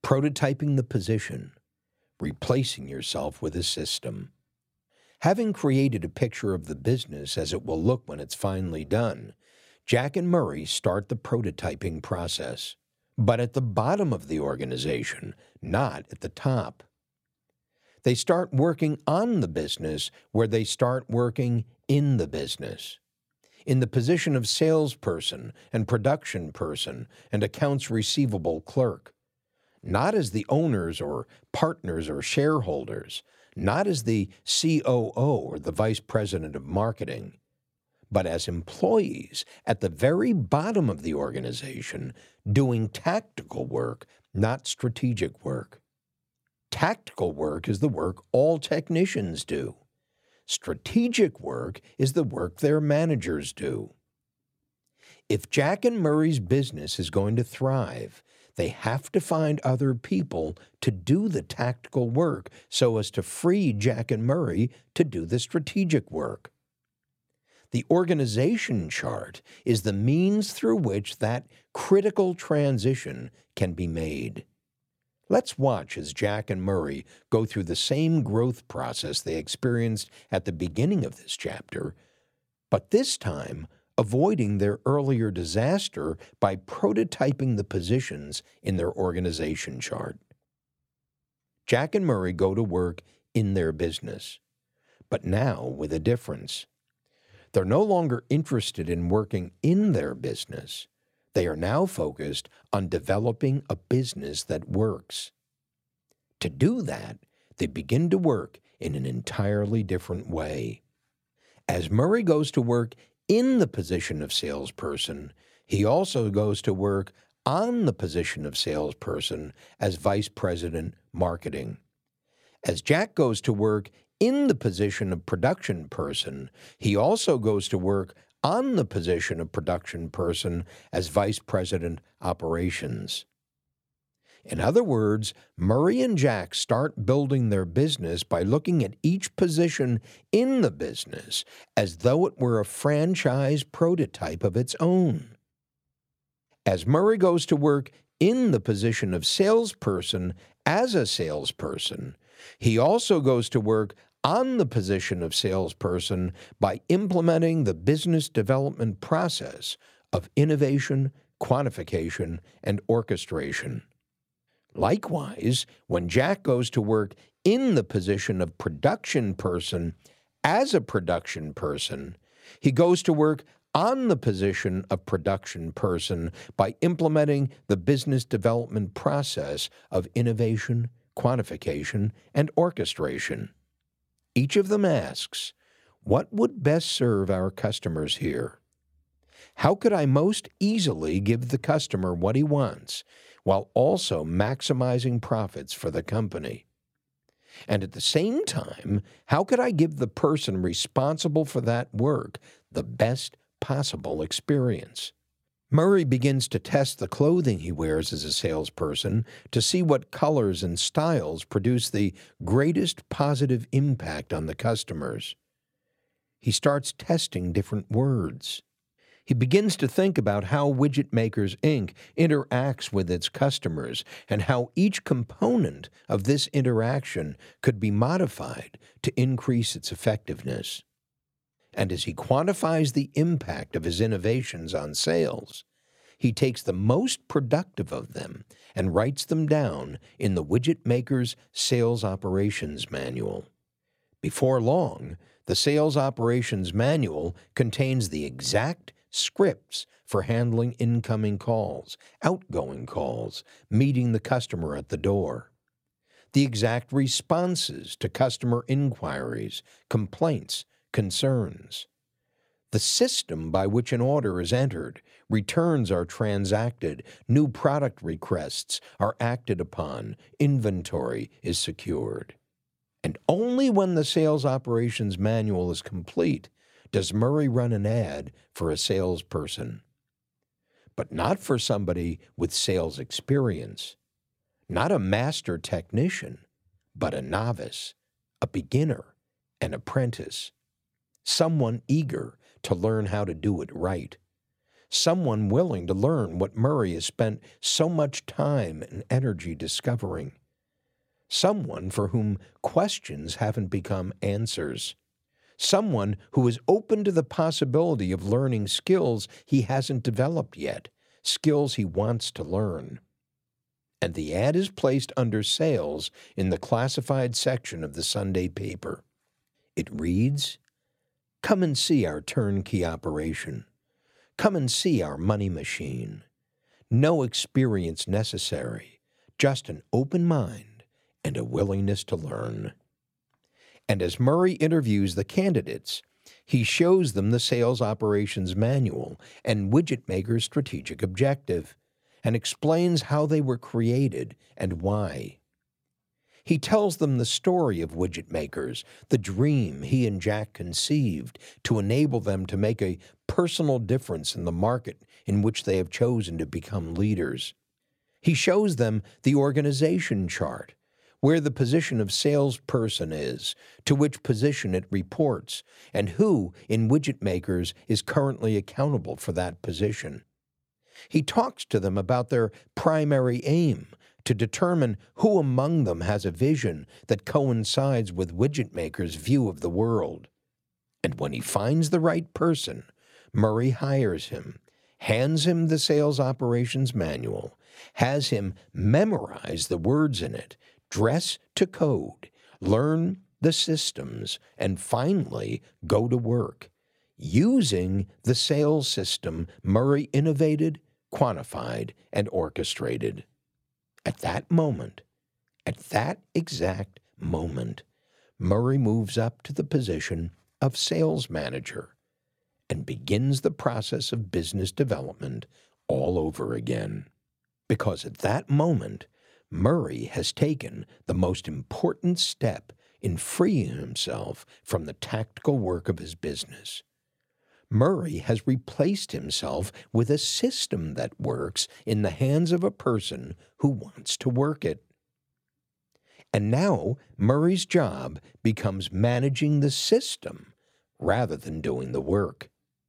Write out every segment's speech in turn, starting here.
Prototyping the position, replacing yourself with a system. Having created a picture of the business as it will look when it's finally done, Jack and Murray start the prototyping process, but at the bottom of the organization, not at the top. They start working on the business where they start working in the business, in the position of salesperson and production person and accounts receivable clerk, not as the owners or partners or shareholders, not as the COO or the vice president of marketing, but as employees at the very bottom of the organization doing tactical work, not strategic work. Tactical work is the work all technicians do. Strategic work is the work their managers do. If Jack and Murray's business is going to thrive, they have to find other people to do the tactical work so as to free Jack and Murray to do the strategic work. The organization chart is the means through which that critical transition can be made. Let's watch as Jack and Murray go through the same growth process they experienced at the beginning of this chapter, but this time avoiding their earlier disaster by prototyping the positions in their organization chart. Jack and Murray go to work in their business, but now with a difference. They're no longer interested in working in their business. They are now focused on developing a business that works. To do that, they begin to work in an entirely different way. As Murray goes to work in the position of salesperson, he also goes to work on the position of salesperson as vice president marketing. As Jack goes to work in the position of production person, he also goes to work on the position of production person as vice president operations. In other words, Murray and Jack start building their business by looking at each position in the business as though it were a franchise prototype of its own. As Murray goes to work in the position of salesperson as a salesperson, he also goes to work on the position of salesperson by implementing the business development process of innovation, quantification, and orchestration. Likewise, when Jack goes to work in the position of production person as a production person, he goes to work on the position of production person by implementing the business development process of innovation, quantification, and orchestration. Each of them asks, what would best serve our customers here? How could I most easily give the customer what he wants while also maximizing profits for the company? And at the same time, how could I give the person responsible for that work the best possible experience? Murray begins to test the clothing he wears as a salesperson to see what colors and styles produce the greatest positive impact on the customers. He starts testing different words. He begins to think about how Widget Makers, Inc. interacts with its customers and how each component of this interaction could be modified to increase its effectiveness. And as he quantifies the impact of his innovations on sales, he takes the most productive of them and writes them down in the Widget Maker's Sales Operations Manual. Before long, the Sales Operations Manual contains the exact scripts for handling incoming calls, outgoing calls, meeting the customer at the door, the exact responses to customer inquiries, complaints, concerns, the system by which an order is entered, returns are transacted, new product requests are acted upon, inventory is secured. And only when the Sales Operations Manual is complete does Murray run an ad for a salesperson. But not for somebody with sales experience, not a master technician, but a novice, a beginner, an apprentice, someone eager to learn how to do it right, someone willing to learn what Murray has spent so much time and energy discovering, someone for whom questions haven't become answers, someone who is open to the possibility of learning skills he hasn't developed yet, skills he wants to learn. And the ad is placed under sales in the classified section of the Sunday paper. It reads, "Come and see our turnkey operation. Come and see our money machine. No experience necessary, just an open mind and a willingness to learn." And as Murray interviews the candidates, he shows them the sales operations manual and Widget Maker's strategic objective, and explains how they were created and why. He tells them the story of Widget Makers, the dream he and Jack conceived to enable them to make a personal difference in the market in which they have chosen to become leaders. He shows them the organization chart, where the position of salesperson is, to which position it reports, and who in Widget Makers is currently accountable for that position. He talks to them about their primary aim, to determine who among them has a vision that coincides with Widget Maker's view of the world. And when he finds the right person, Murray hires him, hands him the sales operations manual, has him memorize the words in it, dress to code, learn the systems, and finally go to work, using the sales system Murray innovated, quantified, and orchestrated. At that moment, at that exact moment, Murray moves up to the position of sales manager and begins the process of business development all over again. Because at that moment, Murray has taken the most important step in freeing himself from the tactical work of his business. Murray has replaced himself with a system that works in the hands of a person who wants to work it. And now Murray's job becomes managing the system rather than doing the work.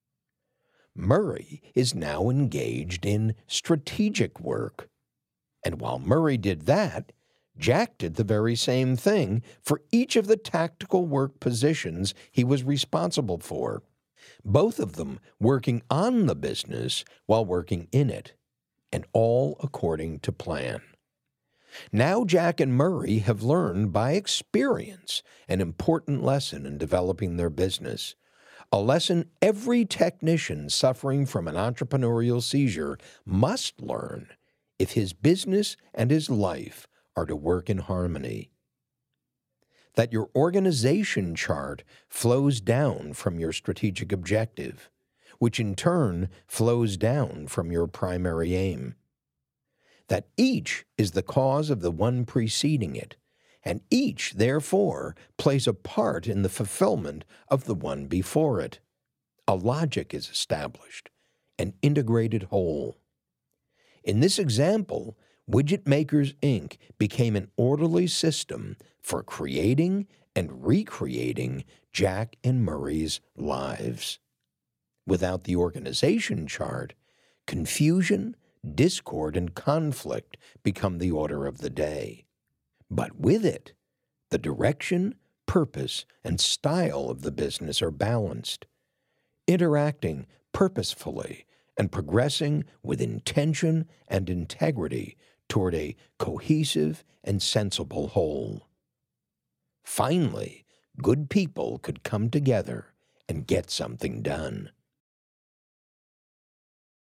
Murray is now engaged in strategic work. And while Murray did that, Jack did the very same thing for each of the tactical work positions he was responsible for, both of them working on the business while working in it, and all according to plan. Now Jack and Murray have learned by experience an important lesson in developing their business, a lesson every technician suffering from an entrepreneurial seizure must learn if his business and his life are to work in harmony. That your organization chart flows down from your strategic objective, which in turn flows down from your primary aim. That each is the cause of the one preceding it, and each, therefore, plays a part in the fulfillment of the one before it. A logic is established, an integrated whole. In this example, Widget Makers, Inc. became an orderly system for creating and recreating Jack and Murray's lives. Without the organization chart, confusion, discord, and conflict become the order of the day. But with it, the direction, purpose, and style of the business are balanced, interacting purposefully and progressing with intention and integrity toward a cohesive and sensible whole. Finally, good people could come together and get something done.